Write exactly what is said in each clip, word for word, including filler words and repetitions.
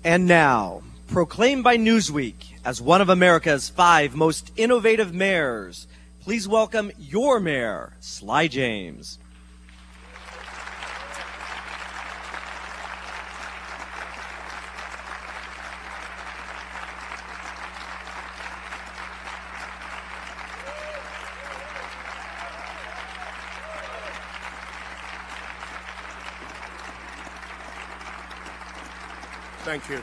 And now, proclaimed by Newsweek as one of America's five most innovative mayors, please welcome your mayor, Sly James. Thank you.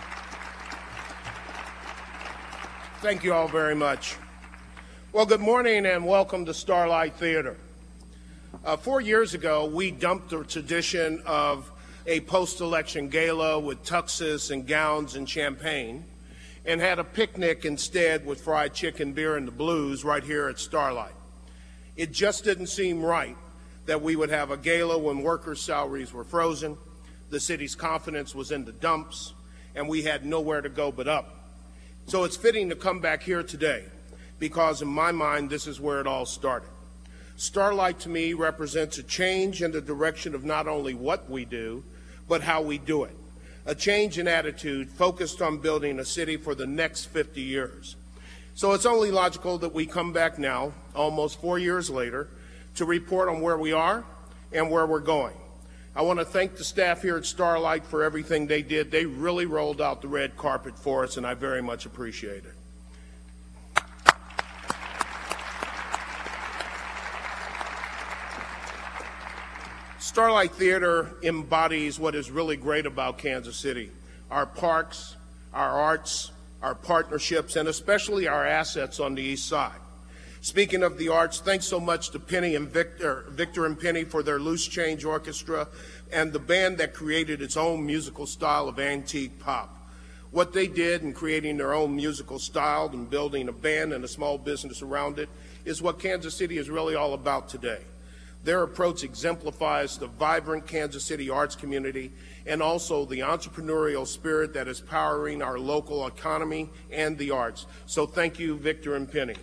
Thank you all very much. Well, good morning and welcome to Starlight Theater. Uh, four years ago, we dumped the tradition of a post-election gala with tuxes and gowns and champagne and had a picnic instead with fried chicken, beer, and the blues right here at Starlight. It just didn't seem right that we would have a gala when workers' salaries were frozen, the city's confidence was in the dumps, and we had nowhere to go but up. So it's fitting to come back here today because in my mind, this is where it all started. Starlight to me represents a change in the direction of not only what we do, but how we do it. A change in attitude focused on building a city for the next fifty years. So it's only logical that we come back now, almost four years later, to report on where we are and where we're going. I want to thank the staff here at Starlight for everything they did. They really rolled out the red carpet for us, and I very much appreciate it. Starlight Theater embodies what is really great about Kansas City: our parks, our arts, our partnerships, and especially our assets on the east side. Speaking of the arts, thanks so much to Penny and Victor, Victor and Penny for their Loose Change Orchestra and the band that created its own musical style of antique pop. What they did in creating their own musical style and building a band and a small business around it is what Kansas City is really all about today. Their approach exemplifies the vibrant Kansas City arts community and also the entrepreneurial spirit that is powering our local economy and the arts. So thank you, Victor and Penny.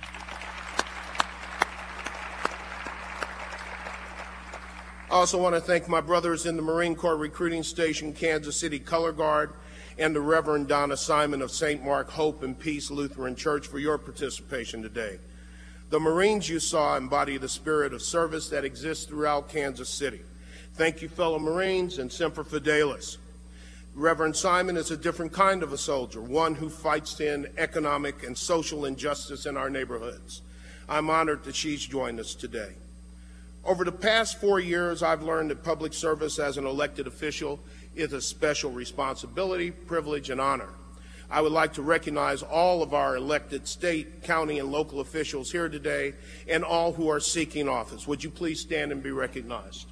I also want to thank my brothers in the Marine Corps Recruiting Station, Kansas City Color Guard, and the Reverend Donna Simon of Saint Mark Hope and Peace Lutheran Church for your participation today. The Marines you saw embody the spirit of service that exists throughout Kansas City. Thank you, fellow Marines, and Semper Fidelis. Reverend Simon is a different kind of a soldier, one who fights to end economic and social injustice in our neighborhoods. I'm honored that she's joined us today. Over the past four years, I've learned that public service as an elected official is a special responsibility, privilege, and honor. I would like to recognize all of our elected state, county, and local officials here today and all who are seeking office. Would you please stand and be recognized?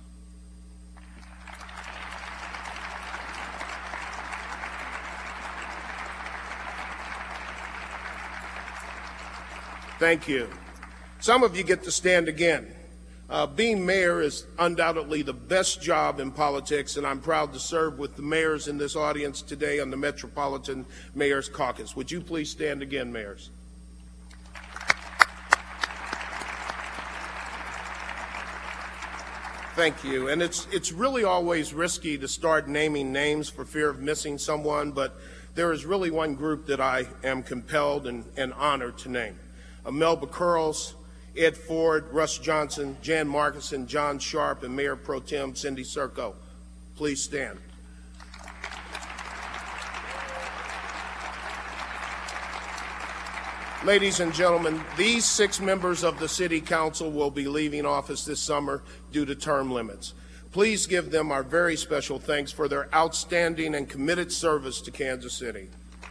Thank you. Some of you get to stand again. Uh, being mayor is undoubtedly the best job in politics, and I'm proud to serve with the mayors in this audience today on the Metropolitan Mayor's Caucus. Would you please stand again, mayors? Thank you. And it's, it's really always risky to start naming names for fear of missing someone, but there is really one group that I am compelled and, and honored to name. Uh, Melba Curls, Ed Ford, Russ Johnson, Jan Markison, John Sharp, and Mayor Pro Tem Cindy Serco. Please stand. Ladies and gentlemen, these six members of the City Council will be leaving office this summer due to term limits. Please give them our very special thanks for their outstanding and committed service to Kansas City.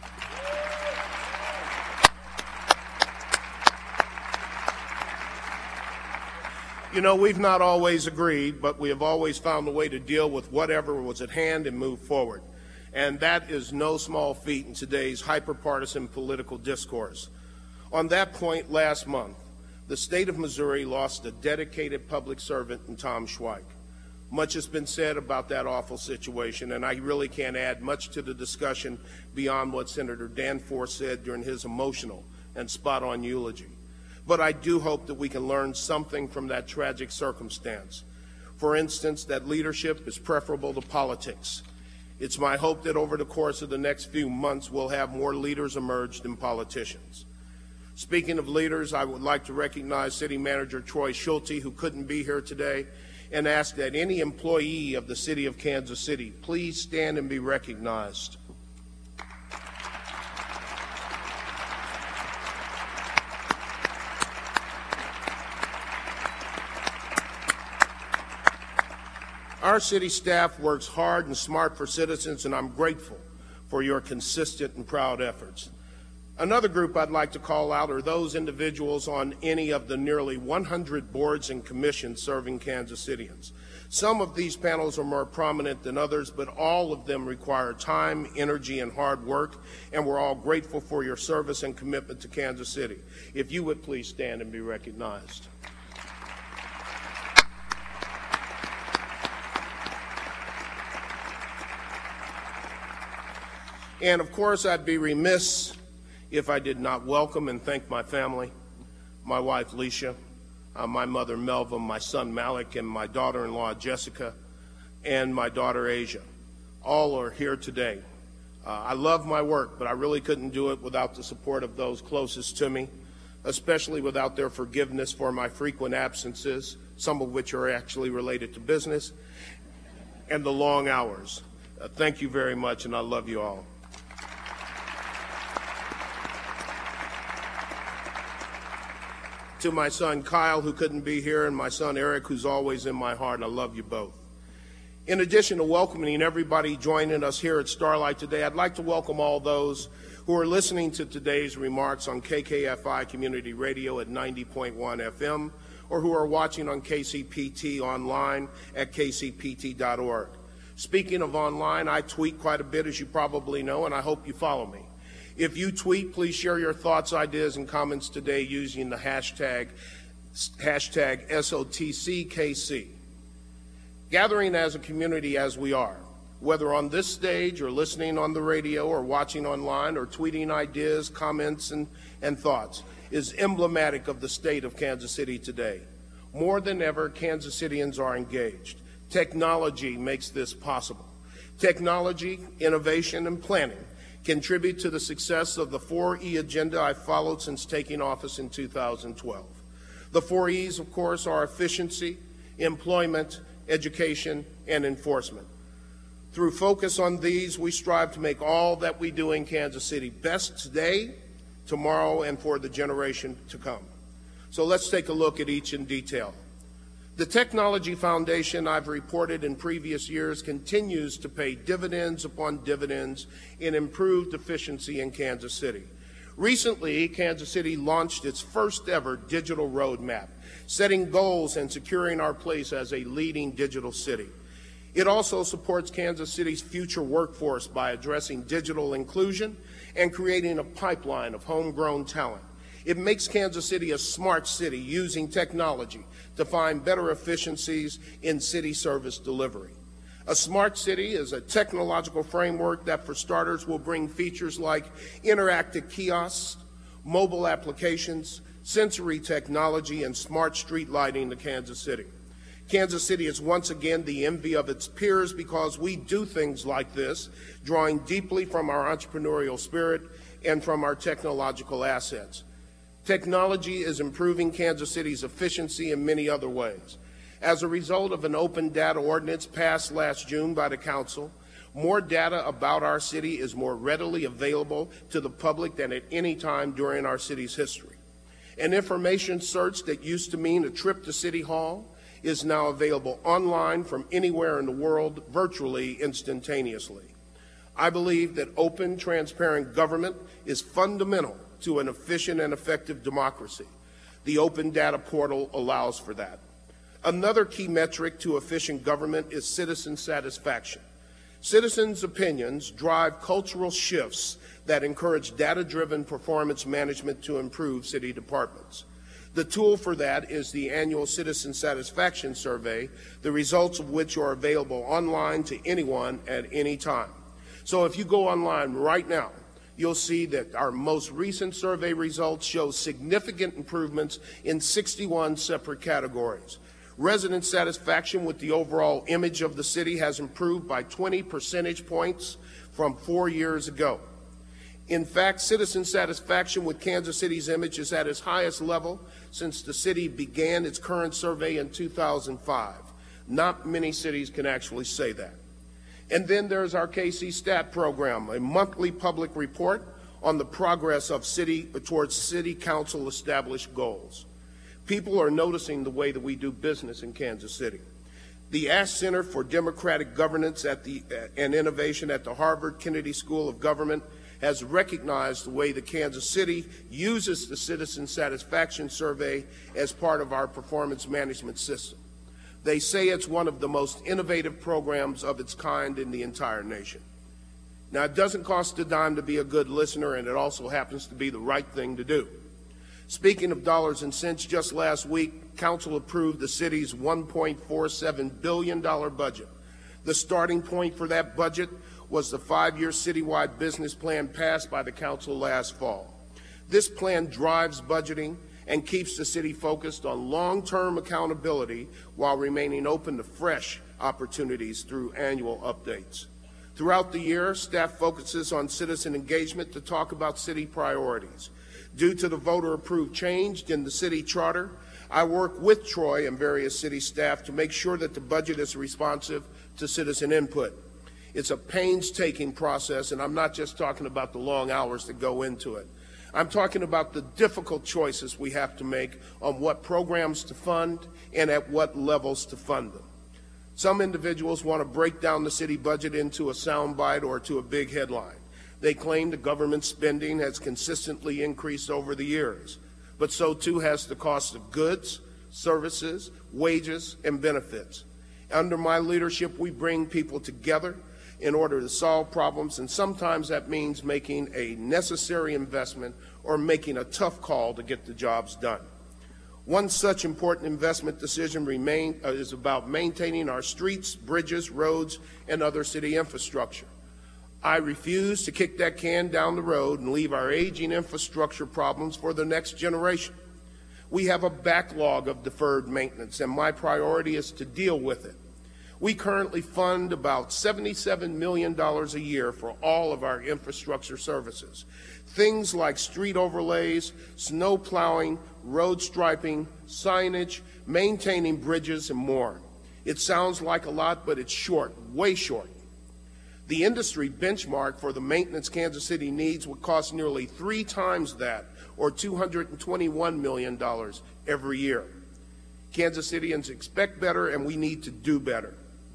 You know, we've not always agreed, but we have always found a way to deal with whatever was at hand and move forward. And that is no small feat in today's hyper-partisan political discourse. On that point, last month, the state of Missouri lost a dedicated public servant in Tom Schweik. Much has been said about that awful situation, and I really can't add much to the discussion beyond what Senator Danforth said during his emotional and spot-on eulogy. But I do hope that we can learn something from that tragic circumstance. For instance, that leadership is preferable to politics. It's my hope that over the course of the next few months, we'll have more leaders emerge than politicians. Speaking of leaders, I would like to recognize City Manager Troy Schulte, who couldn't be here today, and ask that any employee of the City of Kansas City please stand and be recognized. Our city staff works hard and smart for citizens, and I'm grateful for your consistent and proud efforts. Another group I'd like to call out are those individuals on any of the nearly one hundred boards and commissions serving Kansas Cityans. Some of these panels are more prominent than others, but all of them require time, energy, and hard work, and we're all grateful for your service and commitment to Kansas City. If you would please stand and be recognized. And of course, I'd be remiss if I did not welcome and thank my family, my wife, Leisha, uh, my mother, Melva, my son, Malik, and my daughter-in-law, Jessica, and my daughter, Asia. All are here today. Uh, I love my work, but I really couldn't do it without the support of those closest to me, especially without their forgiveness for my frequent absences, some of which are actually related to business, and the long hours. Uh, thank you very much, and I love you all. To my son Kyle, who couldn't be here, and my son Eric, who's always in my heart, I love you both. In addition to welcoming everybody joining us here at Starlight today, I'd like to welcome all those who are listening to today's remarks on K K F I Community Radio at ninety point one F M, or who are watching on K C P T online at K C P T dot org. Speaking of online, I tweet quite a bit, as you probably know, and I hope you follow me. If you tweet, please share your thoughts, ideas, and comments today using the hashtag, hashtag S O T C K C. Gathering as a community as we are, whether on this stage or listening on the radio or watching online or tweeting ideas, comments, and, and thoughts, is emblematic of the state of Kansas City today. More than ever, Kansas Cityans are engaged. Technology makes this possible. Technology, innovation, and planning contribute to the success of the four E agenda I've followed since taking office in two thousand twelve. The four E's, of course, are efficiency, employment, education, and enforcement. Through focus on these, we strive to make all that we do in Kansas City best today, tomorrow, and for the generation to come. So let's take a look at each in detail. The Technology Foundation I've reported in previous years continues to pay dividends upon dividends in improved efficiency in Kansas City. Recently, Kansas City launched its first ever digital roadmap, setting goals and securing our place as a leading digital city. It also supports Kansas City's future workforce by addressing digital inclusion and creating a pipeline of homegrown talent. It makes Kansas City a smart city using technology to find better efficiencies in city service delivery. A smart city is a technological framework that, for starters, will bring features like interactive kiosks, mobile applications, sensory technology, and smart street lighting to Kansas City. Kansas City is once again the envy of its peers because we do things like this, drawing deeply from our entrepreneurial spirit and from our technological assets. Technology is improving Kansas City's efficiency in many other ways. As a result of an open data ordinance passed last June by the Council, more data about our city is more readily available to the public than at any time during our city's history. An information search that used to mean a trip to City Hall is now available online from anywhere in the world, virtually instantaneously. I believe that open, transparent government is fundamental to an efficient and effective democracy. The Open Data Portal allows for that. Another key metric to efficient government is citizen satisfaction. Citizens' opinions drive cultural shifts that encourage data-driven performance management to improve city departments. The tool for that is the annual Citizen Satisfaction Survey, the results of which are available online to anyone at any time. So if you go online right now, you'll see that our most recent survey results show significant improvements in sixty-one separate categories. Resident satisfaction with the overall image of the city has improved by twenty percentage points from four years ago. In fact, citizen satisfaction with Kansas City's image is at its highest level since the city began its current survey in two thousand five. Not many cities can actually say that. And then there's our K C STAT program, a monthly public report on the progress of city towards city council established goals. People are noticing the way that we do business in Kansas City. The Ash Center for Democratic Governance at the, uh, and Innovation at the Harvard Kennedy School of Government has recognized the way that Kansas City uses the Citizen Satisfaction Survey as part of our performance management system. They say it's one of the most innovative programs of its kind in the entire nation. Now, it doesn't cost a dime to be a good listener, and it also happens to be the right thing to do. Speaking of dollars and cents, just last week, Council approved the city's one point four seven billion dollars budget. The starting point for that budget was the five-year citywide business plan passed by the Council last fall. This plan drives budgeting and keeps the city focused on long-term accountability while remaining open to fresh opportunities through annual updates. Throughout the year, staff focuses on citizen engagement to talk about city priorities. Due to the voter-approved change in the city charter, I work with Troy and various city staff to make sure that the budget is responsive to citizen input. It's a painstaking process, and I'm not just talking about the long hours that go into it. I'm talking about the difficult choices we have to make on what programs to fund and at what levels to fund them. Some individuals want to break down the city budget into a soundbite or to a big headline. They claim the government spending has consistently increased over the years, but so too has the cost of goods, services, wages, and benefits. Under my leadership, we bring people together in order to solve problems, and sometimes that means making a necessary investment or making a tough call to get the jobs done. One such important investment decision remain, uh, is about maintaining our streets, bridges, roads, and other city infrastructure. I refuse to kick that can down the road and leave our aging infrastructure problems for the next generation. We have a backlog of deferred maintenance, and my priority is to deal with it. We currently fund about seventy-seven million dollars a year for all of our infrastructure services. Things like street overlays, snow plowing, road striping, signage, maintaining bridges, and more. It sounds like a lot, but it's short, way short. The industry benchmark for the maintenance Kansas City needs would cost nearly three times that, or two hundred twenty-one million dollars every year. Kansas Cityans expect better, and we need to do better.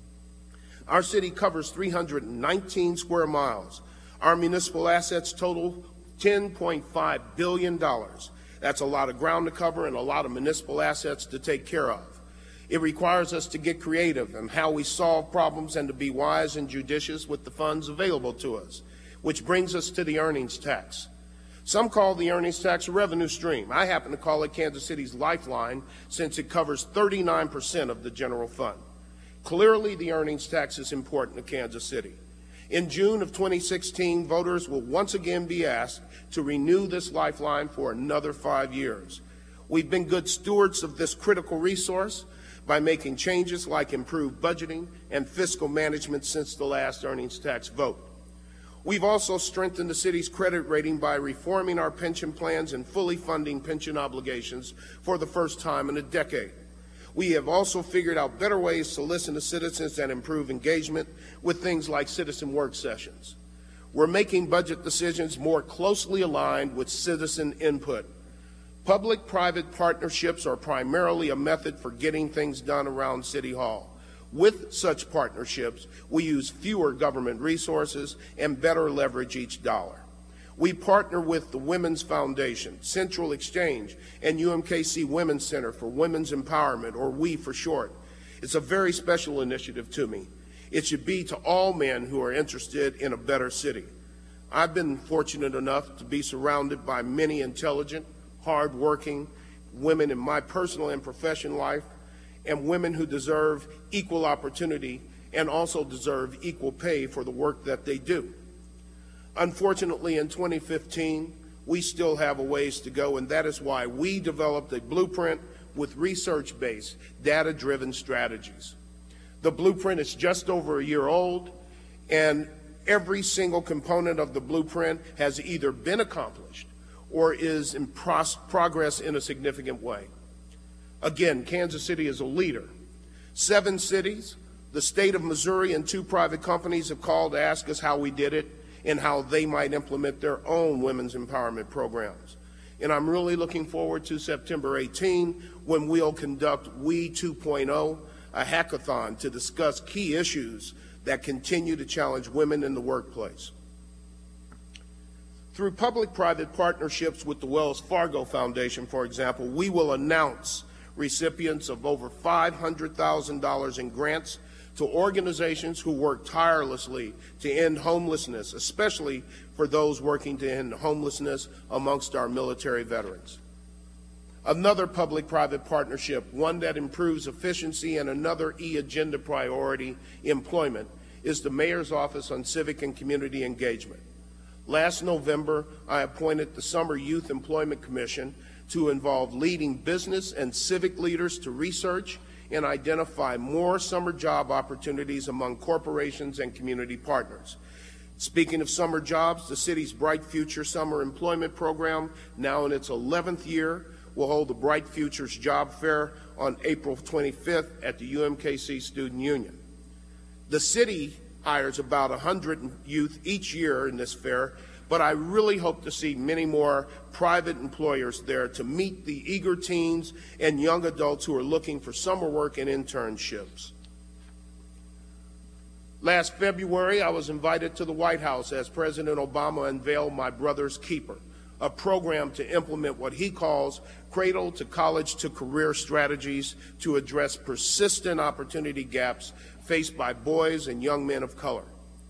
Our city covers three hundred nineteen square miles. Our municipal assets total ten point five billion dollars. That's a lot of ground to cover and a lot of municipal assets to take care of. It requires us to get creative in how we solve problems and to be wise and judicious with the funds available to us, which brings us to the earnings tax. Some call the earnings tax a revenue stream. I happen to call it Kansas City's lifeline since it covers thirty-nine percent of the general fund. Clearly, the earnings tax is important to Kansas City. In June of twenty sixteen, voters will once again be asked to renew this lifeline for another five years. We've been good stewards of this critical resource by making changes like improved budgeting and fiscal management since the last earnings tax vote. We've also strengthened the city's credit rating by reforming our pension plans and fully funding pension obligations for the first time in a decade. We have also figured out better ways to listen to citizens and improve engagement with things like citizen work sessions. We're making budget decisions more closely aligned with citizen input. Public-private partnerships are primarily a method for getting things done around City Hall. With such partnerships, we use fewer government resources and better leverage each dollar. We partner with the Women's Foundation, Central Exchange, and U M K C Women's Center for Women's Empowerment, or WE for short. It's a very special initiative to me. It should be to all men who are interested in a better city. I've been fortunate enough to be surrounded by many intelligent, hard-working women in my personal and professional life, and women who deserve equal opportunity and also deserve equal pay for the work that they do. Unfortunately, in twenty fifteen, we still have a ways to go, and that is why we developed a blueprint with research-based, data-driven strategies. The blueprint is just over a year old, and every single component of the blueprint has either been accomplished or is in pros- progress in a significant way. Again, Kansas City is a leader. Seven cities, the state of Missouri, and two private companies have called to ask us how we did it and how they might implement their own women's empowerment programs. And I'm really looking forward to September eighteenth, when we'll conduct We two point oh, a hackathon to discuss key issues that continue to challenge women in the workplace. Through public-private partnerships with the Wells Fargo Foundation, for example, we will announce recipients of over five hundred thousand dollars in grants to organizations who work tirelessly to end homelessness, especially for those working to end homelessness amongst our military veterans. Another public-private partnership, one that improves efficiency, and another E-Agenda priority, employment, is the Mayor's Office on Civic and Community Engagement. Last November, I appointed the Summer Youth Employment Commission to involve leading business and civic leaders to research and identify more summer job opportunities among corporations and community partners. Speaking of summer jobs, the city's Bright Future Summer Employment Program, now in its eleventh year, will hold the Bright Futures Job Fair on April twenty-fifth at the U M K C Student Union. The city hires about one hundred youth each year in this fair, but I really hope to see many more private employers there to meet the eager teens and young adults who are looking for summer work and internships. Last February, I was invited to the White House as President Obama unveiled My Brother's Keeper, a program to implement what he calls cradle to college to career strategies to address persistent opportunity gaps faced by boys and young men of color.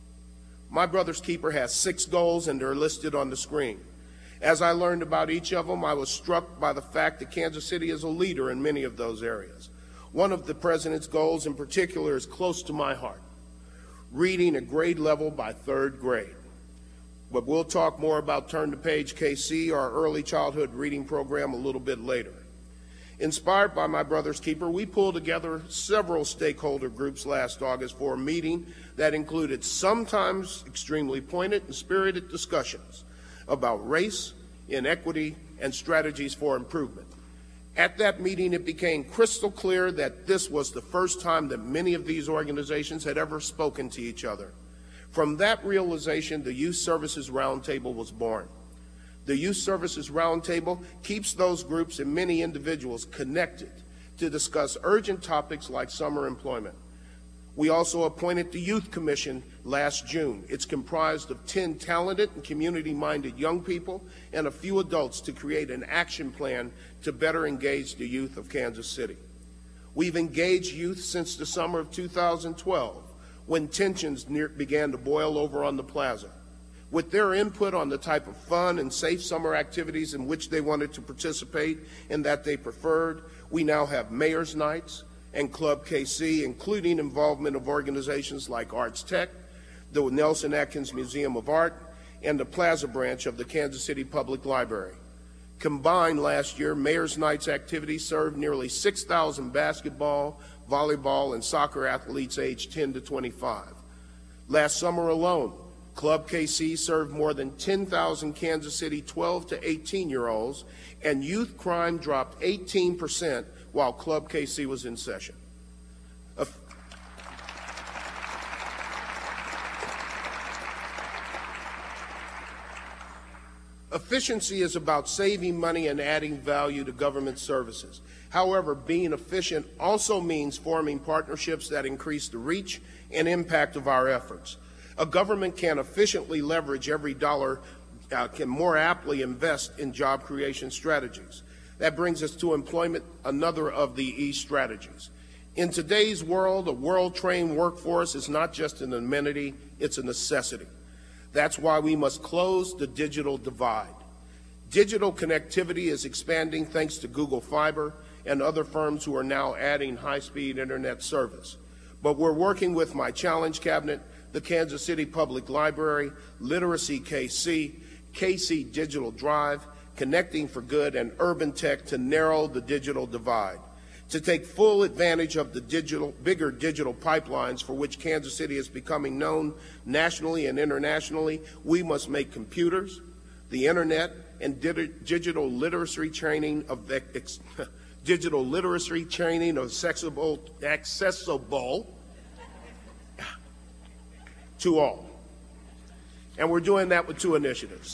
My Brother's Keeper has six goals, and they're listed on the screen. As I learned about each of them, I was struck by the fact that Kansas City is a leader in many of those areas. One of the president's goals in particular is close to my heart: reading at grade level by third grade. But we'll talk more about Turn the Page K C, our early childhood reading program, a little bit later. Inspired by My Brother's Keeper, we pulled together several stakeholder groups last August for a meeting that included sometimes extremely pointed and spirited discussions about race, inequity, and strategies for improvement. At that meeting, it became crystal clear that this was the first time that many of these organizations had ever spoken to each other. From that realization, the Youth Services Roundtable was born. The Youth Services Roundtable keeps those groups and many individuals connected to discuss urgent topics like summer employment. We also appointed the Youth Commission last June. It's comprised of ten talented and community-minded young people and a few adults to create an action plan to better engage the youth of Kansas City. We've engaged youth since the summer of two thousand twelve, when tensions near, began to boil over on the plaza. With their input on the type of fun and safe summer activities in which they wanted to participate and that they preferred, we now have Mayor's Nights and Club K C, including involvement of organizations like Arts Tech, the Nelson Atkins Museum of Art, and the Plaza branch of the Kansas City Public Library. Combined last year, Mayor's Nights activities served nearly six thousand basketball, volleyball, and soccer athletes aged ten to twenty-five. Last summer alone, Club K C served more than ten thousand Kansas City twelve to eighteen-year-olds, and youth crime dropped eighteen percent while Club K C was in session. A Efficiency is about saving money and adding value to government services. However, being efficient also means forming partnerships that increase the reach and impact of our efforts. A government can efficiently leverage every dollar, uh, can more aptly invest in job creation strategies. That brings us to employment, another of the E strategies. In today's world, a world-trained workforce is not just an amenity, it's a necessity. That's why we must close the digital divide. Digital connectivity is expanding thanks to Google Fiber and other firms who are now adding high-speed internet service. But we're working with my challenge cabinet, the Kansas City Public Library, Literacy K C, K C Digital Drive, Connecting for Good, and Urban Tech to narrow the digital divide. To take full advantage of the digital, bigger digital pipelines for which Kansas City is becoming known nationally and internationally, we must make computers, the internet, and digital literacy training of ex, digital literacy training accessible, accessible to all. And we're doing that with two initiatives.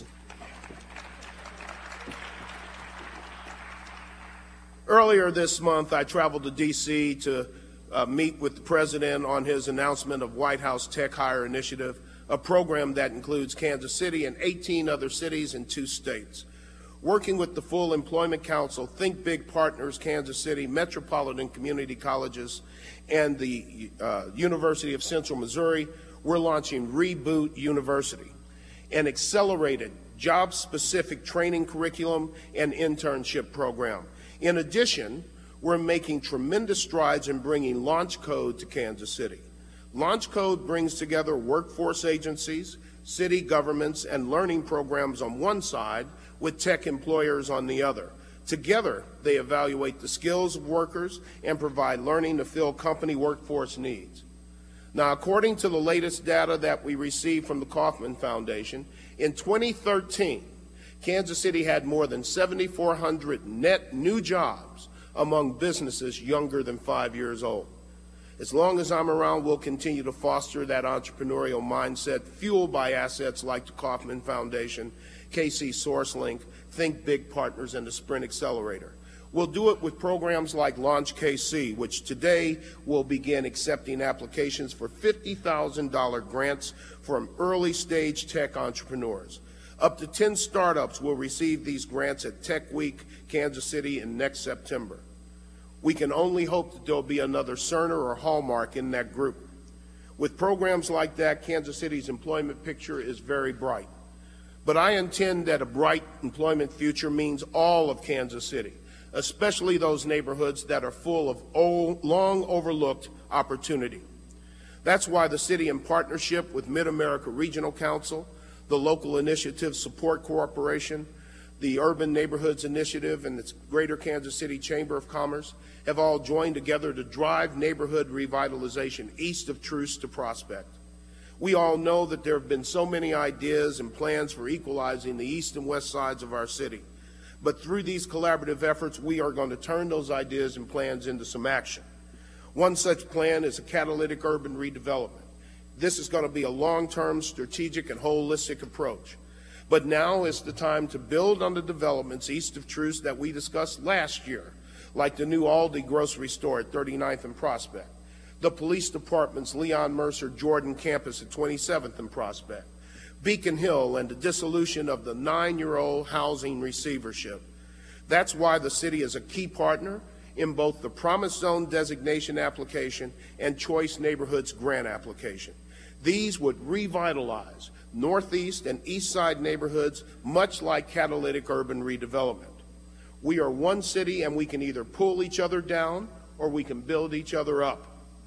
Earlier this month, I traveled to D C to uh, meet with the President on his announcement of White House Tech Hire Initiative, a program that includes Kansas City and eighteen other cities in two states. Working with the Full Employment Council, Think Big Partners, Kansas City, Metropolitan Community Colleges, and the uh, University of Central Missouri, we're launching Reboot University, an accelerated job-specific training curriculum and internship program. In addition, we're making tremendous strides in bringing Launch Code to Kansas City. Launch Code brings together workforce agencies, city governments, and learning programs on one side with tech employers on the other. Together, they evaluate the skills of workers and provide learning to fill company workforce needs. Now, according to the latest data that we received from the Kauffman Foundation, in twenty thirteen, Kansas City had more than seven thousand four hundred net new jobs among businesses younger than five years old. As long as I'm around, we'll continue to foster that entrepreneurial mindset fueled by assets like the Kauffman Foundation, K C SourceLink, Think Big Partners, and the Sprint Accelerator. We'll do it with programs like Launch K C, which today will begin accepting applications for fifty thousand dollar grants from early-stage tech entrepreneurs. Up to ten startups will receive these grants at Tech Week, Kansas City, in next September. We can only hope that there'll be another Cerner or Hallmark in that group. With programs like that, Kansas City's employment picture is very bright. But I intend that a bright employment future means all of Kansas City, especially those neighborhoods that are full of old, long overlooked opportunity. That's why the city, in partnership with Mid-America Regional Council, the Local Initiative Support Corporation, the Urban Neighborhoods Initiative, and its Greater Kansas City Chamber of Commerce have all joined together to drive neighborhood revitalization east of Truce to Prospect. We all know that there have been so many ideas and plans for equalizing the east and west sides of our city. But through these collaborative efforts, we are going to turn those ideas and plans into some action. One such plan is a catalytic urban redevelopment. This is going to be a long-term, strategic, and holistic approach. But now is the time to build on the developments east of Truce that we discussed last year, like the new Aldi grocery store at thirty-ninth and Prospect, the police department's Leon Mercer Jordan campus at twenty-seventh and Prospect, Beacon Hill, and the dissolution of the nine-year-old housing receivership. That's why the city is a key partner in both the Promise Zone designation application and Choice Neighborhoods grant application. These would revitalize Northeast and East Side neighborhoods, much like catalytic urban redevelopment. We are one city, and we can either pull each other down or we can build each other up.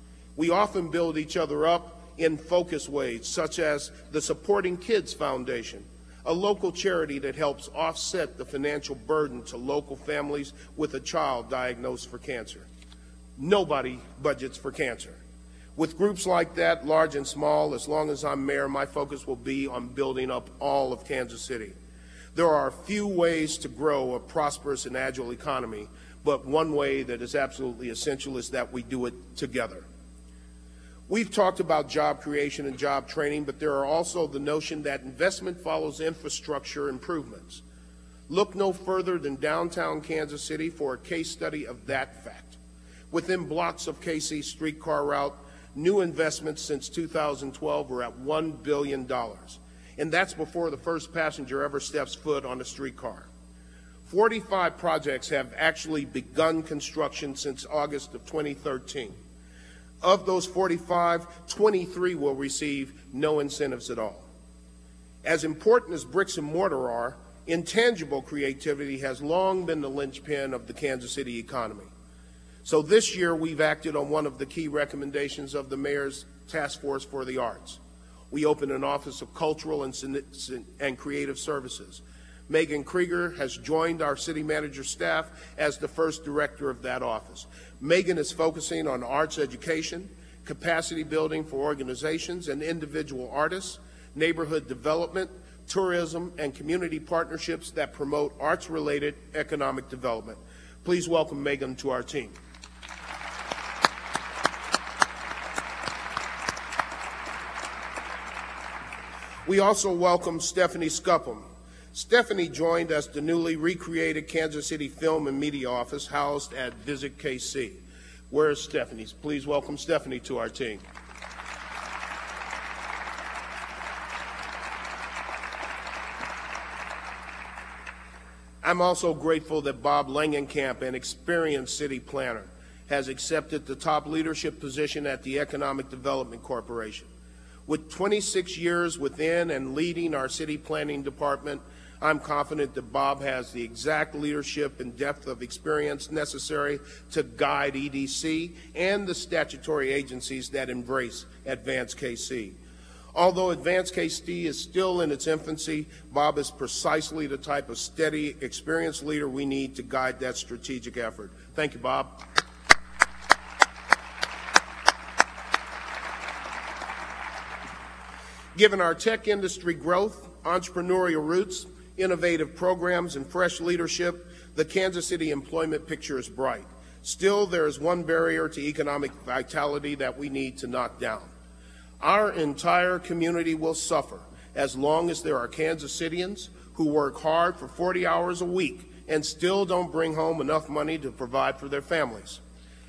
We often build each other up in focus ways, such as the Supporting Kids Foundation, a local charity that helps offset the financial burden to local families with a child diagnosed for cancer. Nobody budgets for cancer. With groups like that, large and small, as long as I'm mayor, my focus will be on building up all of Kansas City. There are few ways to grow a prosperous and agile economy, but one way that is absolutely essential is that we do it together. We've talked about job creation and job training, but there are also the notion that investment follows infrastructure improvements. Look no further than downtown Kansas City for a case study of that fact. Within blocks of K C's streetcar route, new investments since two thousand twelve were at one billion dollars, and that's before the first passenger ever steps foot on a streetcar. forty-five projects have actually begun construction since August of twenty thirteen. Of those forty-five, twenty-three will receive no incentives at all. As important as bricks and mortar are, intangible creativity has long been the linchpin of the Kansas City economy. So this year, we've acted on one of the key recommendations of the Mayor's Task Force for the Arts. We opened an Office of Cultural and, and Creative Services, Megan Krieger has joined our city manager staff as the first director of that office. Megan is focusing on arts education, capacity building for organizations and individual artists, neighborhood development, tourism, and community partnerships that promote arts-related economic development. Please welcome Megan to our team. We also welcome Stephanie Scuppum. Stephanie joined as the newly recreated Kansas City Film and Media Office housed at Visit K C. Where is Stephanie? Please welcome Stephanie to our team. I'm also grateful that Bob Langenkamp, an experienced city planner, has accepted the top leadership position at the Economic Development Corporation. With twenty-six years within and leading our city planning department, I'm confident that Bob has the exact leadership and depth of experience necessary to guide E D C and the statutory agencies that embrace Advance K C. Although Advance K C is still in its infancy, Bob is precisely the type of steady, experienced leader we need to guide that strategic effort. Thank you, Bob. Given our tech industry growth, entrepreneurial roots, innovative programs, and fresh leadership, the Kansas City employment picture is bright. Still, there is one barrier to economic vitality that we need to knock down. Our entire community will suffer as long as there are Kansas Cityans who work hard for forty hours a week and still don't bring home enough money to provide for their families.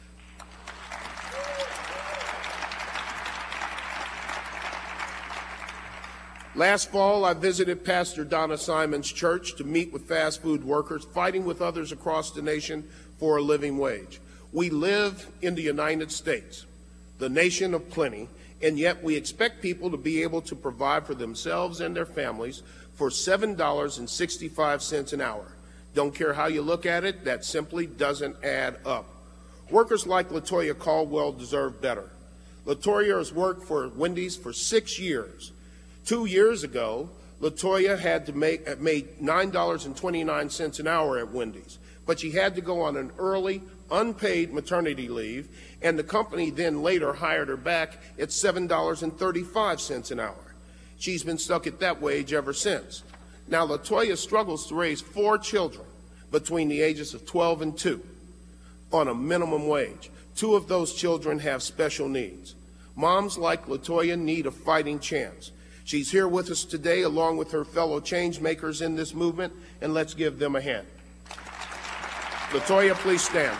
Last fall, I visited Pastor Donna Simon's church to meet with fast food workers fighting with others across the nation for a living wage. We live in the United States, the nation of plenty, and yet we expect people to be able to provide for themselves and their families for seven dollars and sixty-five cents an hour. Don't care how you look at it, that simply doesn't add up. Workers like LaToya Caldwell deserve better. LaToya has worked for Wendy's for six years. Two years ago, LaToya had to make made nine dollars and twenty-nine cents an hour at Wendy's, but she had to go on an early, unpaid maternity leave, and the company then later hired her back at seven dollars and thirty-five cents an hour. She's been stuck at that wage ever since. Now, LaToya struggles to raise four children between the ages of twelve and two on a minimum wage. Two of those children have special needs. Moms like LaToya need a fighting chance. She's here with us today along with her fellow change makers in this movement, and let's give them a hand. LaToya, please stand.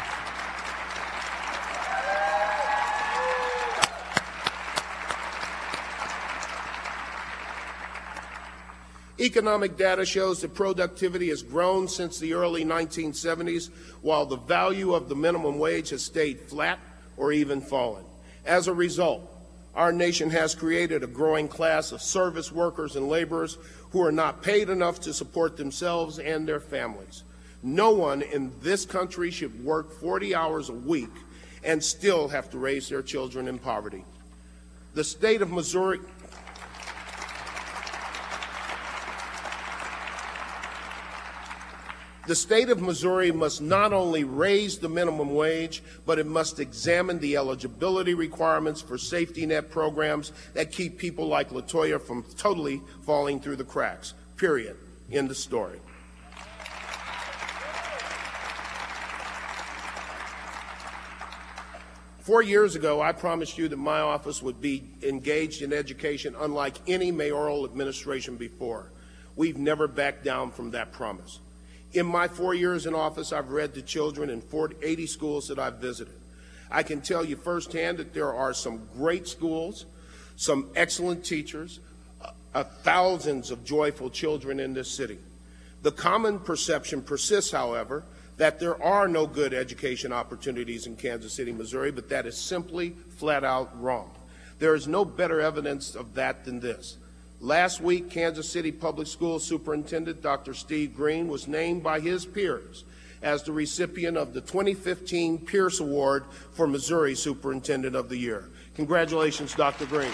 Economic data shows that productivity has grown since the early nineteen seventies, while the value of the minimum wage has stayed flat or even fallen. As a result, our nation has created a growing class of service workers and laborers who are not paid enough to support themselves and their families. No one in this country should work forty hours a week and still have to raise their children in poverty. The state of Missouri The state of Missouri must not only raise the minimum wage, but it must examine the eligibility requirements for safety net programs that keep people like LaToya from totally falling through the cracks. Period. End of story. Four years ago, I promised you that my office would be engaged in education unlike any mayoral administration before. We've never backed down from that promise. In my four years in office, I've read to children in eighty schools that I've visited. I can tell you firsthand that there are some great schools, some excellent teachers, uh, thousands of joyful children in this city. The common perception persists, however, that there are no good education opportunities in Kansas City, Missouri, but that is simply flat out wrong. There is no better evidence of that than this. Last week, Kansas City Public Schools Superintendent Doctor Steve Green was named by his peers as the recipient of the twenty fifteen Pierce Award for Missouri Superintendent of the Year. Congratulations, Doctor Green.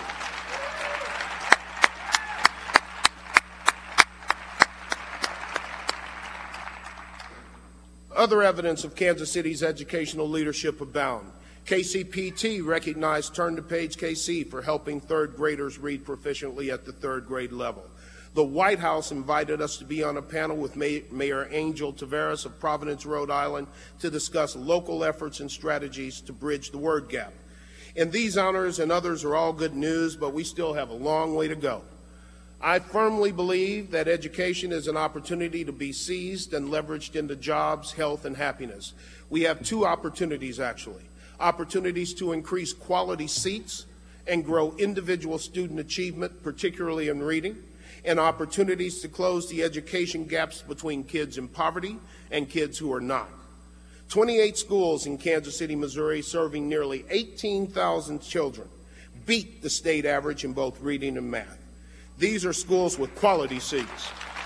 Other evidence of Kansas City's educational leadership abound. K C P T recognized Turn the Page K C for helping third graders read proficiently at the third grade level. The White House invited us to be on a panel with May Mayor Angel Tavares of Providence, Rhode Island, to discuss local efforts and strategies to bridge the word gap. And these honors and others are all good news, but we still have a long way to go. I firmly believe that education is an opportunity to be seized and leveraged into jobs, health, and happiness. We have two opportunities, actually. Opportunities to increase quality seats and grow individual student achievement, particularly in reading, and opportunities to close the education gaps between kids in poverty and kids who are not. twenty-eight schools in Kansas City, Missouri, serving nearly eighteen thousand children, beat the state average in both reading and math. These are schools with quality seats.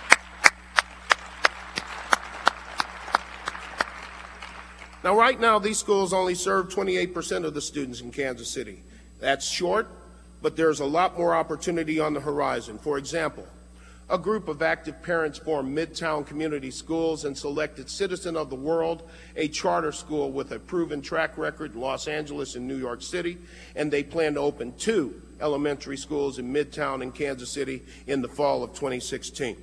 Now, right now, these schools only serve twenty-eight percent of the students in Kansas City. That's short, but there's a lot more opportunity on the horizon. For example, a group of active parents formed Midtown Community Schools and selected Citizen of the World, a charter school with a proven track record in Los Angeles and New York City, and they plan to open two elementary schools in Midtown and Kansas City in the fall of twenty sixteen.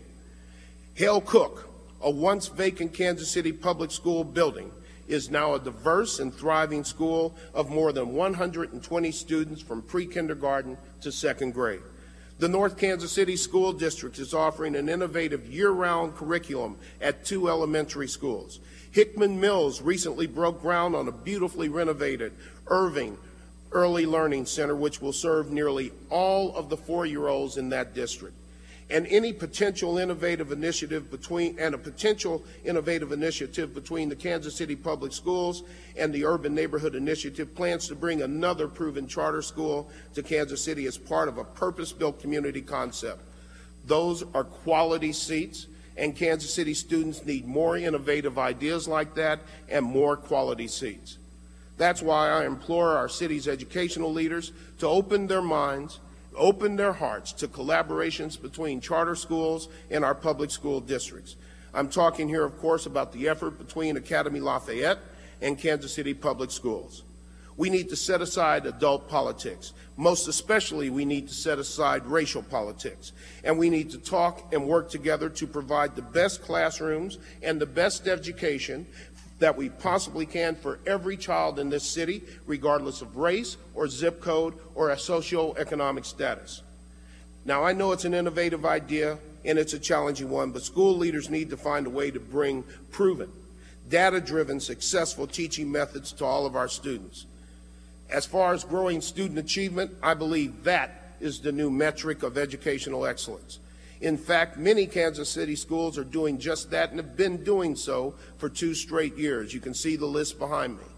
Hale Cook, a once vacant Kansas City public school building, is now a diverse and thriving school of more than one hundred twenty students from pre-kindergarten to second grade. The North Kansas City School District is offering an innovative year-round curriculum at two elementary schools. Hickman Mills recently broke ground on a beautifully renovated Irving Early Learning Center, which will serve nearly all of the four-year-olds in that district. And any potential innovative initiative between and a potential innovative initiative between the Kansas City Public Schools and the Urban Neighborhood Initiative plans to bring another proven charter school to Kansas City as part of a purpose-built community concept. Those are quality seats, and Kansas City students need more innovative ideas like that and more quality seats. That's why I implore our city's educational leaders to open their minds, open their hearts to collaborations between charter schools and our public school districts. I'm talking here, of course, about the effort between Academy Lafayette and Kansas City Public Schools. We need to set aside adult politics. Most especially, we need to set aside racial politics. And we need to talk and work together to provide the best classrooms and the best education that we possibly can for every child in this city, regardless of race or zip code or a socioeconomic status. Now, I know it's an innovative idea and it's a challenging one, but school leaders need to find a way to bring proven, data-driven, successful teaching methods to all of our students. As far as growing student achievement, I believe that is the new metric of educational excellence. In fact, many Kansas City schools are doing just that and have been doing so for two straight years. You can see the list behind me.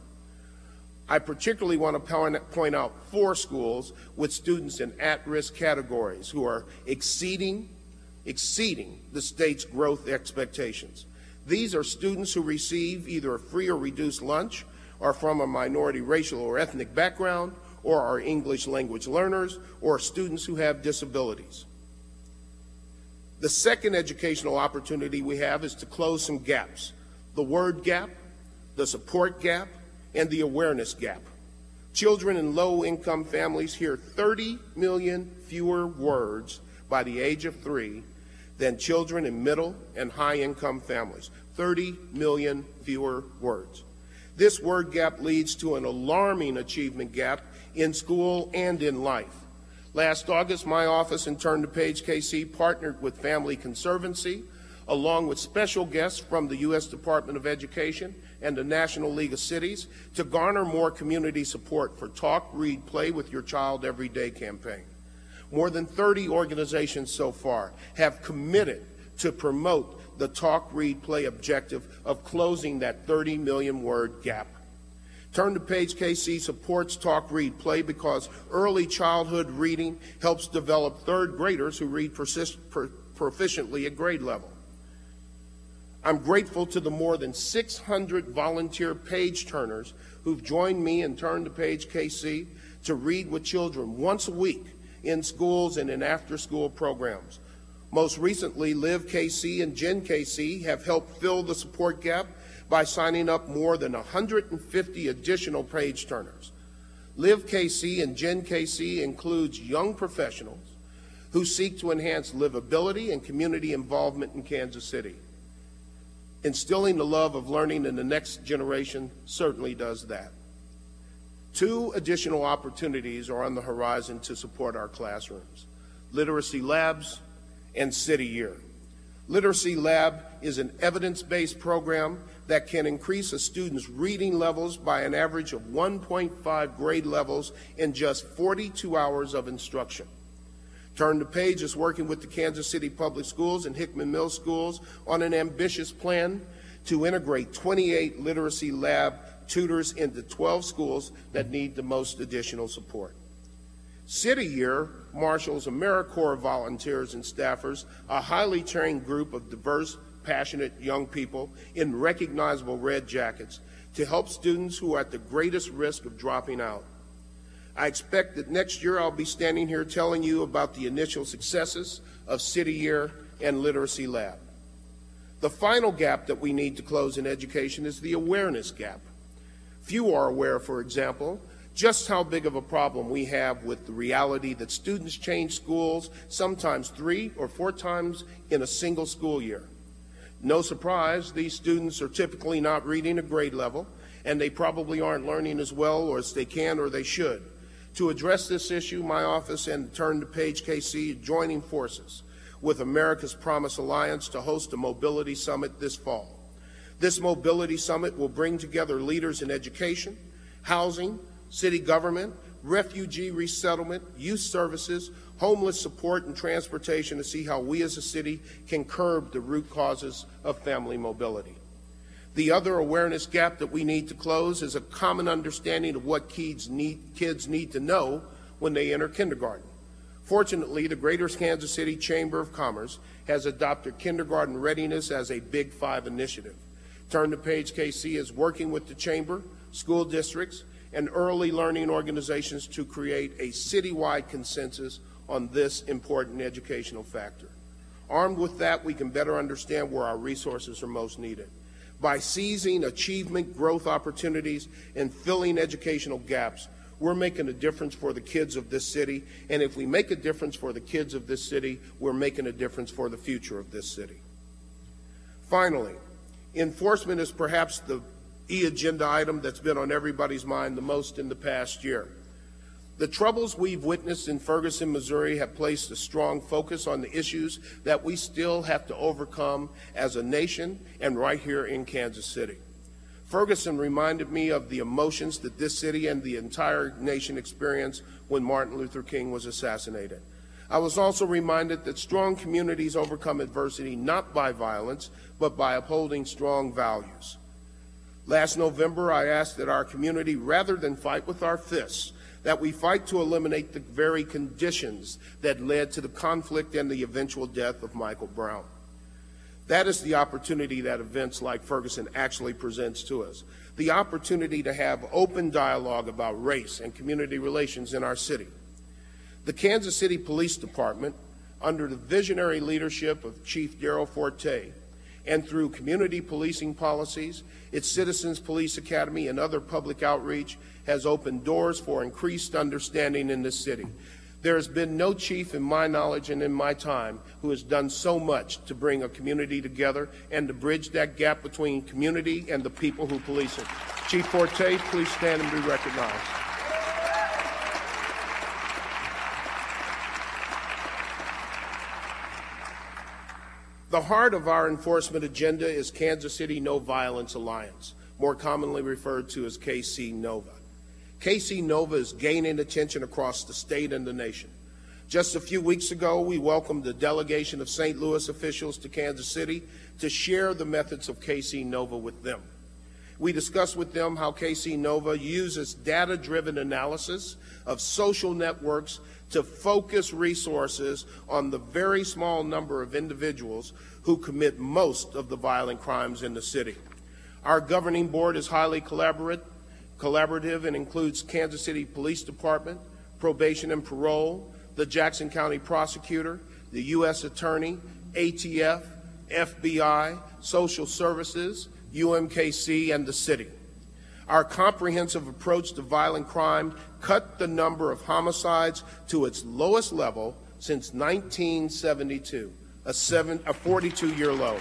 I particularly want to point out four schools with students in at-risk categories who are exceeding, exceeding the state's growth expectations. These are students who receive either a free or reduced lunch, are from a minority racial or ethnic background, or are English language learners, or students who have disabilities. The second educational opportunity we have is to close some gaps: the word gap, the support gap, and the awareness gap. Children in low-income families hear thirty million fewer words by the age of three than children in middle and high-income families. thirty million fewer words. This word gap leads to an alarming achievement gap in school and in life. Last August, my office and Turn the Page K C partnered with Family Conservancy, along with special guests from the U S Department of Education and the National League of Cities, to garner more community support for Talk, Read, Play with Your Child Every Day campaign. More than thirty organizations so far have committed to promote the Talk, Read, Play objective of closing that thirty million word gap. Turn the Page K C supports Talk, Read, Play because early childhood reading helps develop third graders who read persist, per, proficiently at grade level. I'm grateful to the more than six hundred volunteer page turners who've joined me and Turn the Page K C to read with children once a week in schools and in after-school programs. Most recently, Live K C and Gen K C have helped fill the support gap by signing up more than one hundred fifty additional page turners. Live K C and Gen K C includes young professionals who seek to enhance livability and community involvement in Kansas City. Instilling the love of learning in the next generation certainly does that. Two additional opportunities are on the horizon to support our classrooms: Literacy Labs and City Year. Literacy Lab is an evidence-based program that can increase a student's reading levels by an average of one point five grade levels in just forty-two hours of instruction. Turn the Page is working with the Kansas City Public Schools and Hickman Mill Schools on an ambitious plan to integrate twenty-eight Literacy Lab tutors into twelve schools that need the most additional support. City Year marshals AmeriCorps volunteers and staffers, a highly trained group of diverse, passionate young people in recognizable red jackets, to help students who are at the greatest risk of dropping out. I expect that next year I'll be standing here telling you about the initial successes of City Year and Literacy Lab. The final gap that we need to close in education is the awareness gap. Few are aware, for example, just how big of a problem we have with the reality that students change schools sometimes three or four times in a single school year. No surprise, these students are typically not reading at grade level, and they probably aren't learning as well or as they can or they should. To address this issue, my office and Turn the Page K C are joining forces with America's Promise Alliance to host a mobility summit this fall. This mobility summit will bring together leaders in education, housing, city government, refugee resettlement, youth services, homeless support, and transportation to see how we as a city can curb the root causes of family mobility. The other awareness gap that we need to close is a common understanding of what kids need, kids need to know when they enter kindergarten. Fortunately, the Greater Kansas City Chamber of Commerce has adopted kindergarten readiness as a Big Five initiative. Turn the Page K C is working with the Chamber, school districts, and early learning organizations to create a citywide consensus on this important educational factor. Armed with that, we can better understand where our resources are most needed. By seizing achievement growth opportunities and filling educational gaps, we're making a difference for the kids of this city, and if we make a difference for the kids of this city, we're making a difference for the future of this city. Finally, enforcement is perhaps the e-agenda item that's been on everybody's mind the most in the past year. The troubles we've witnessed in Ferguson, Missouri have placed a strong focus on the issues that we still have to overcome as a nation and right here in Kansas City. Ferguson reminded me of the emotions that this city and the entire nation experienced when Martin Luther King was assassinated. I was also reminded that strong communities overcome adversity not by violence, but by upholding strong values. Last November, I asked that our community, rather than fight with our fists, that we fight to eliminate the very conditions that led to the conflict and the eventual death of Michael Brown. That is the opportunity that events like Ferguson actually presents to us. The opportunity to have open dialogue about race and community relations in our city. The Kansas City Police Department, under the visionary leadership of Chief Darrell Forte, and through community policing policies, its Citizens Police Academy, and other public outreach, has opened doors for increased understanding in this city. There has been no chief in my knowledge and in my time who has done so much to bring a community together and to bridge that gap between community and the people who police it. Chief Forte, please stand and be recognized. The heart of our enforcement agenda is Kansas City No Violence Alliance, more commonly referred to as K C NOVA. K C NOVA is gaining attention across the state and the nation. Just a few weeks ago, we welcomed a delegation of Saint Louis officials to Kansas City to share the methods of K C NOVA with them. We discussed with them how K C NOVA uses data-driven analysis of social networks to focus resources on the very small number of individuals who commit most of the violent crimes in the city. Our governing board is highly collaborative, collaborative and includes Kansas City Police Department, Probation and Parole, the Jackson County Prosecutor, the U S Attorney, A T F, F B I, Social Services, U M K C, and the city. Our comprehensive approach to violent crime cut the number of homicides to its lowest level since nineteen seventy-two, a, seven, a forty-two-year low.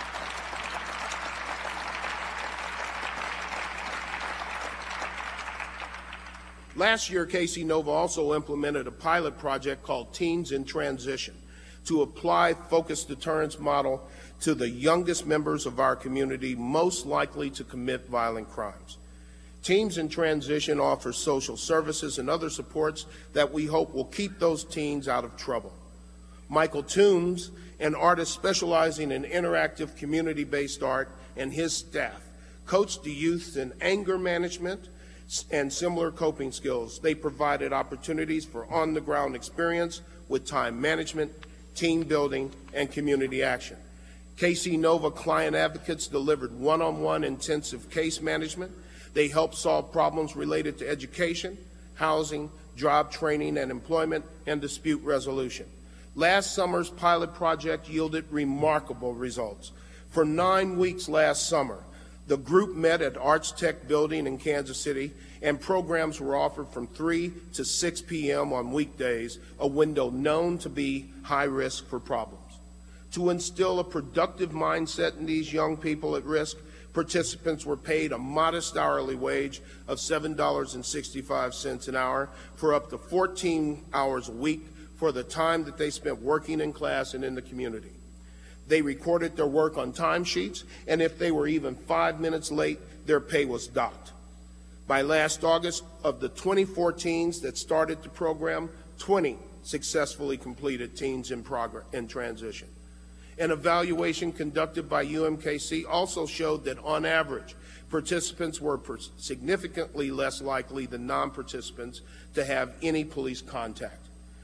Last year, KC-NOVA also implemented a pilot project called Teens in Transition to apply focused deterrence model to the youngest members of our community most likely to commit violent crimes. Teens in Transition offers social services and other supports that we hope will keep those teens out of trouble. Michael Toombs, an artist specializing in interactive community-based art, and his staff coached the youth in anger management and similar coping skills. They provided opportunities for on-the-ground experience with time management, team building, and community action. KC-NOVA client advocates delivered one-on-one intensive case management. They helped solve problems related to education, housing, job training and employment, and dispute resolution. Last summer's pilot project yielded remarkable results. For nine weeks last summer, the group met at Arts Tech Building in Kansas City, and programs were offered from three to six p m on weekdays, a window known to be high risk for problems. To instill a productive mindset in these young people at risk, participants were paid a modest hourly wage of seven dollars and sixty-five cents an hour for up to fourteen hours a week for the time that they spent working in class and in the community. They recorded their work on timesheets, and if they were even five minutes late, their pay was docked. By last August, of the twenty-four teens that started the program, twenty successfully completed Teens in Progress in Transition. An evaluation conducted by U M K C also showed that, on average, participants were significantly less likely than non-participants to have any police contact.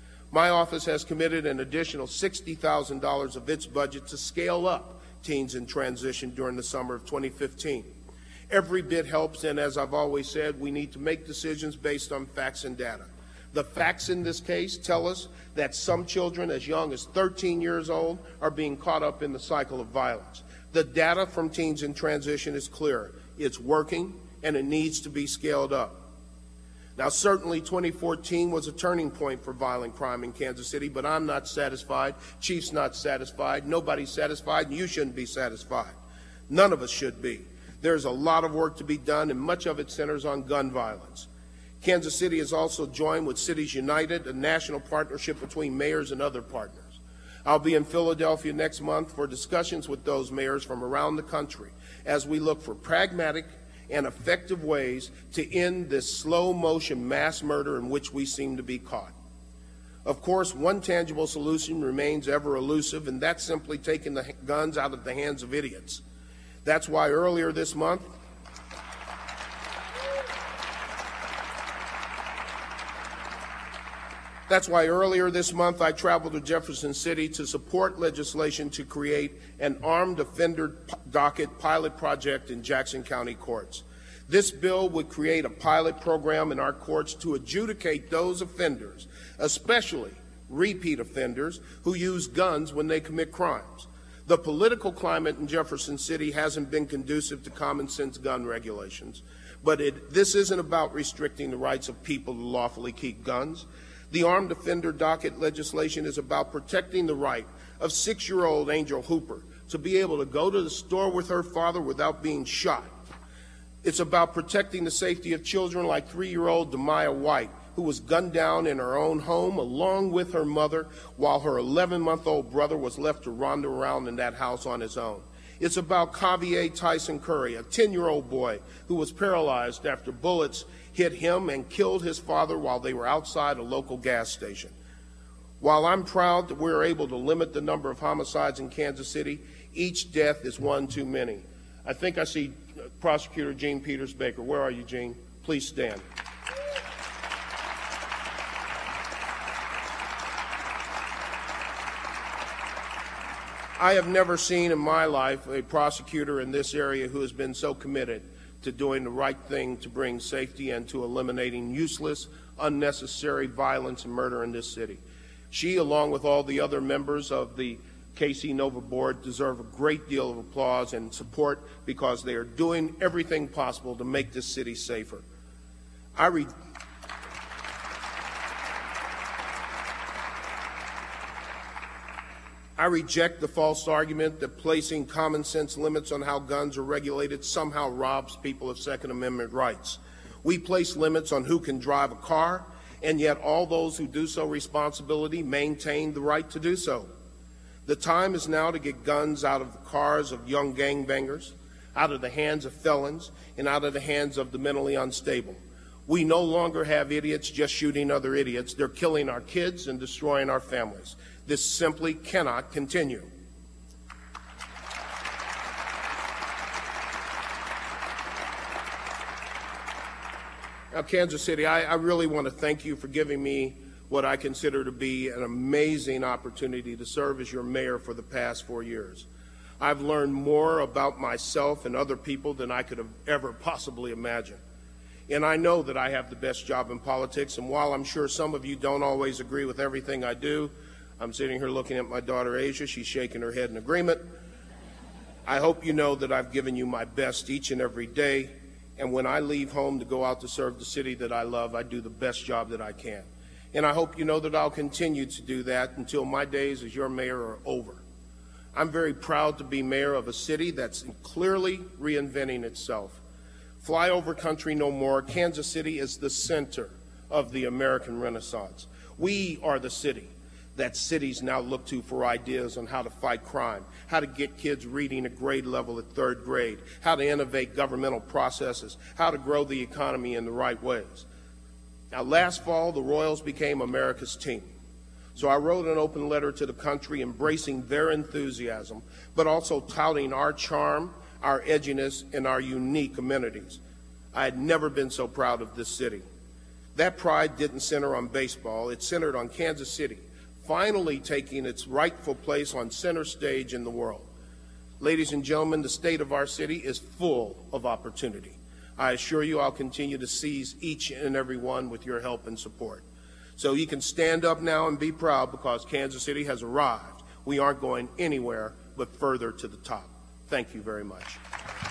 My office has committed an additional sixty thousand dollars of its budget to scale up Teens in Transition during the summer of twenty fifteen. Every bit helps, and as I've always said, we need to make decisions based on facts and data. The facts in this case tell us that some children as young as thirteen years old are being caught up in the cycle of violence. The data from Teens in Transition is clear. It's working, and it needs to be scaled up. Now, certainly twenty fourteen was a turning point for violent crime in Kansas City, but I'm not satisfied. Chief's not satisfied. Nobody's satisfied, and you shouldn't be satisfied. None of us should be. There's a lot of work to be done, and much of it centers on gun violence. Kansas City has also joined with Cities United, a national partnership between mayors and other partners. I'll be in Philadelphia next month for discussions with those mayors from around the country as we look for pragmatic and effective ways to end this slow-motion mass murder in which we seem to be caught. Of course, one tangible solution remains ever elusive, and that's simply taking the guns out of the hands of idiots. That's why earlier this month, That's why earlier this month I traveled to Jefferson City to support legislation to create an armed offender docket pilot project in Jackson County courts. This bill would create a pilot program in our courts to adjudicate those offenders, especially repeat offenders who use guns when they commit crimes. The political climate in Jefferson City hasn't been conducive to common sense gun regulations, but it, this isn't about restricting the rights of people to lawfully keep guns. The armed offender docket legislation is about protecting the right of six-year-old Angel Hooper to be able to go to the store with her father without being shot. It's about protecting the safety of children like three-year-old Demaya White, who was gunned down in her own home along with her mother while her eleven-month-old brother was left to wander around in that house on his own. It's about Kavier Tyson Curry, a ten-year-old boy who was paralyzed after bullets hit him and killed his father while they were outside a local gas station. While I'm proud that we're able to limit the number of homicides in Kansas City, each death is one too many. I think I see Prosecutor Gene Peters Baker. Where are you, Gene? Please stand. I have never seen in my life a prosecutor in this area who has been so committed to doing the right thing to bring safety and to eliminating useless, unnecessary violence and murder in this city. She, along with all the other members of the K C Nova Board deserve a great deal of applause and support because they are doing everything possible to make this city safer. I re- I reject the false argument that placing common sense limits on how guns are regulated somehow robs people of Second Amendment rights. We place limits on who can drive a car, and yet all those who do so responsibly maintain the right to do so. The time is now to get guns out of the cars of young gangbangers, out of the hands of felons, and out of the hands of the mentally unstable. We no longer have idiots just shooting other idiots. They're killing our kids and destroying our families. This simply cannot continue. Now, Kansas City, I, I really want to thank you for giving me what I consider to be an amazing opportunity to serve as your mayor for the past four years. I've learned more about myself and other people than I could have ever possibly imagined. And I know that I have the best job in politics, and while I'm sure some of you don't always agree with everything I do, I'm sitting here looking at my daughter Asia, she's shaking her head in agreement. I hope you know that I've given you my best each and every day, and when I leave home to go out to serve the city that I love, I do the best job that I can. And I hope you know that I'll continue to do that until my days as your mayor are over. I'm very proud to be mayor of a city that's clearly reinventing itself. Flyover country no more. Kansas City is the center of the American Renaissance. We are the city that cities now look to for ideas on how to fight crime, how to get kids reading at grade level at third grade, how to innovate governmental processes, how to grow the economy in the right ways. Now, last fall, the Royals became America's team. So I wrote an open letter to the country embracing their enthusiasm, but also touting our charm, our edginess, and our unique amenities. I had never been so proud of this city. That pride didn't center on baseball. It centered on Kansas City, finally taking its rightful place on center stage in the world. Ladies and gentlemen, the state of our city is full of opportunity. I assure you I'll continue to seize each and every one with your help and support. So you can stand up now and be proud because Kansas City has arrived. We aren't going anywhere but further to the top. Thank you very much.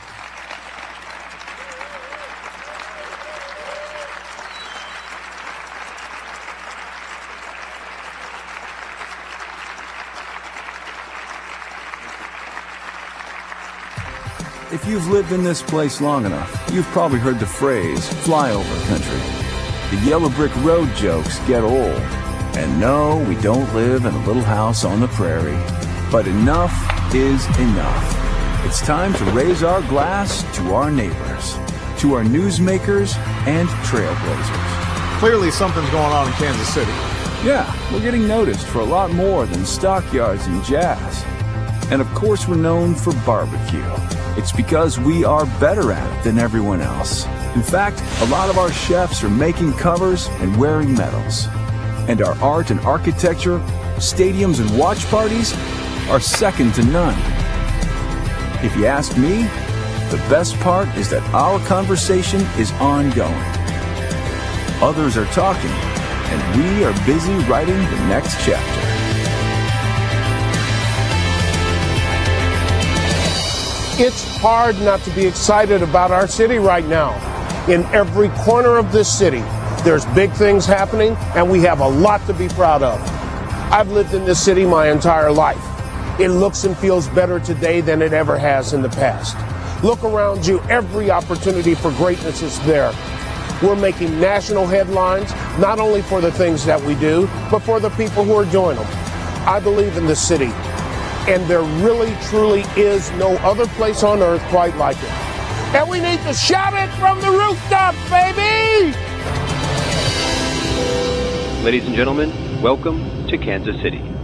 If you've lived in this place long enough, you've probably heard the phrase, flyover country. The yellow brick road jokes get old. And no, we don't live in a little house on the prairie. But enough is enough. It's time to raise our glass to our neighbors, to our newsmakers and trailblazers. Clearly something's going on in Kansas City. Yeah, we're getting noticed for a lot more than stockyards and jazz. And of course we're known for barbecue. It's because we are better at it than everyone else. In fact, a lot of our chefs are making covers and wearing medals. And our art and architecture, stadiums and watch parties are second to none. If you ask me, the best part is that our conversation is ongoing. Others are talking, and we are busy writing the next chapter. It's hard not to be excited about our city right now. In every corner of this city, there's big things happening, and we have a lot to be proud of. I've lived in this city my entire life. It looks and feels better today than it ever has in the past. Look around you. Every opportunity for greatness is there. We're making national headlines, not only for the things that we do, but for the people who are doing them. I believe in this city. And there really, truly is no other place on earth quite like it. And we need to shout it from the rooftops, baby! Ladies and gentlemen, welcome to Kansas City.